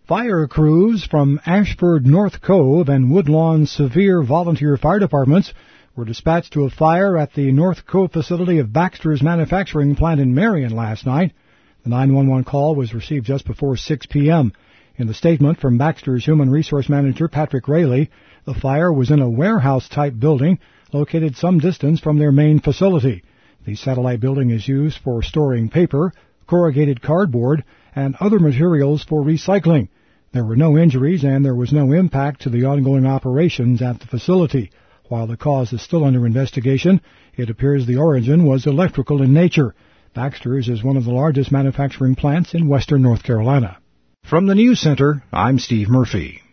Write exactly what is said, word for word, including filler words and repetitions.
Fire crews from Ashford North Cove and Woodlawn Sevier Volunteer Fire Departments were dispatched to a fire at the North Cove facility of Baxter's manufacturing plant in Marion last night. The nine one one call was received just before six p.m. In the statement from Baxter's Human Resource Manager, Patrick Rayleigh, the fire was in a warehouse-type building located some distance from their main facility. The satellite building is used for storing paper, corrugated cardboard, and other materials for recycling. There were no injuries and there was no impact to the ongoing operations at the facility. While the cause is still under investigation, it appears the origin was electrical in nature. Baxter's is one of the largest manufacturing plants in western North Carolina. From the News Center, I'm Steve Murphy.